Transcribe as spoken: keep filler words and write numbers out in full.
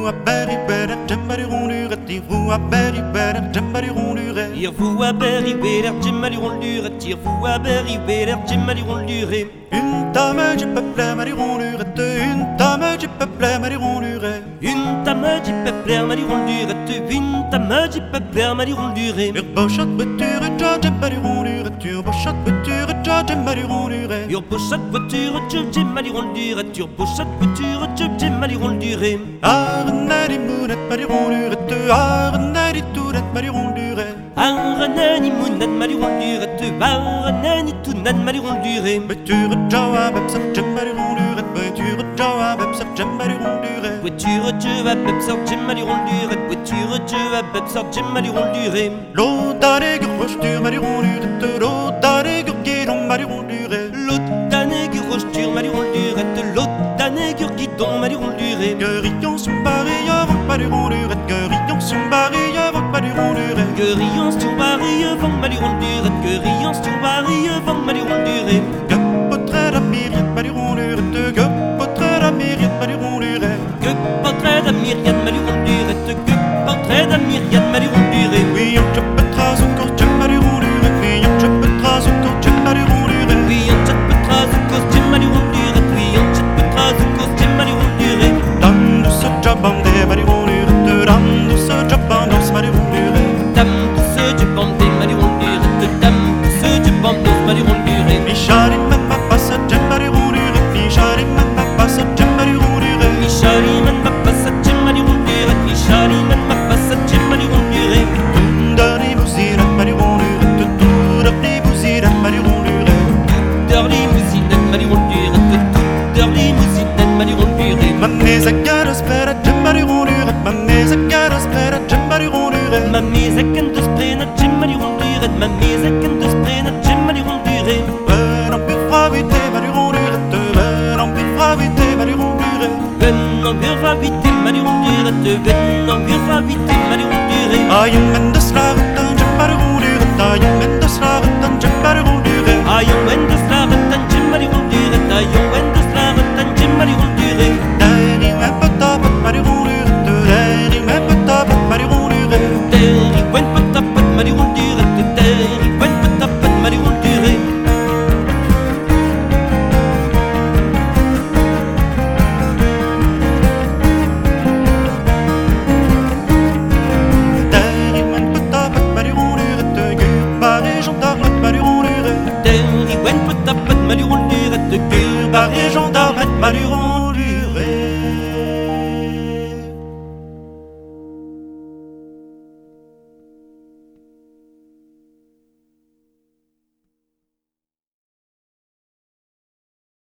voa beri beri jemmari ronduret ir voa beri beri jemmari ronduret ir voa beri beri jemmari ronduret ir voa beri beri jemmari ronduret une dame du peuple mari ronduret une dame du peuple mari ronduret une dame du peuple mari ronduret une dame du peuple mari ronduret ir bochat voiture jemmari ronduret ir bochat voiture jemmari ronduret ir bochat voiture jemmari ronduret ir bochat voiture jemmari ronduret Arnari munat mari ronduret arnari tunat mari ronduret Arnani munat mari ronduret arnani tunat mari ronduret voiture jawa bepsat jemmari ronduret voiture jawa bepsat jemmari ronduret voiture jawa bepsat jemmari ronduret voiture jawa bepsat jemmari ronduret l'odare grostur mari ronduret l'odare guidon mari ronduret l'odane grostur mari ronduret l'odane guidon mari ronduret Guerillon son baril avant mari ronduret guerillon son baril avant mari ronduret Guerillon son baril avant mari ronduret guerillon son baril avant mari ronduret que potrait la myriade mari ronduret que potrait la myriade mari ronduret que potrait la myriade mari ronduret que potrait la myriade mari ronduret oui on te peut-être encore jemmari ronduret oui on te peut-être encore jemmari ronduret oui on te peut-être encore jemmari ronduret oui on te peut-être encore jemmari ronduret dam de ce jabande mari ronduret dam de ce jabande mari ronduret dam de ce jabande mari ronduret dam de ce jabande mari ronduret Michari man ma passa jemmari ronduret Michari man ma passa jemmari ronduret Michari man ma passa jemmari ronduret Michari man ma passa jemmari ronduret Dari musira mari ronduret Dari musira mari ronduret Dari musira mari ronduret Dari musira mari ronduret Mamma zakara spera jemmari ronduret Mamma zakara spera jemmari ronduret Mamma zakara spera jemmari ronduret Mamma zakara spera jemmari ronduret Ben en pur fravité mari ronduret Ben en pur fravité mari ronduret Ben en pur fravité mari ronduret Ben en pur fravité mari ronduret Ayem mendes raretan jemmari ronduret Ayem mendes raretan jemmari ronduret Ayem mendes raretan jemmari ronduret Ayem mendes raretan jemmari ronduret Dari men patapat mari ronduret Dari men patapat mari ronduret Dari men patapat mari ronduret Dari men patapat mari ronduret Dari men patapat mari ronduret Gurbar et gendarme mari ronduret Dari men patapat mari ronduret Gurbar et gendarme mari ronduret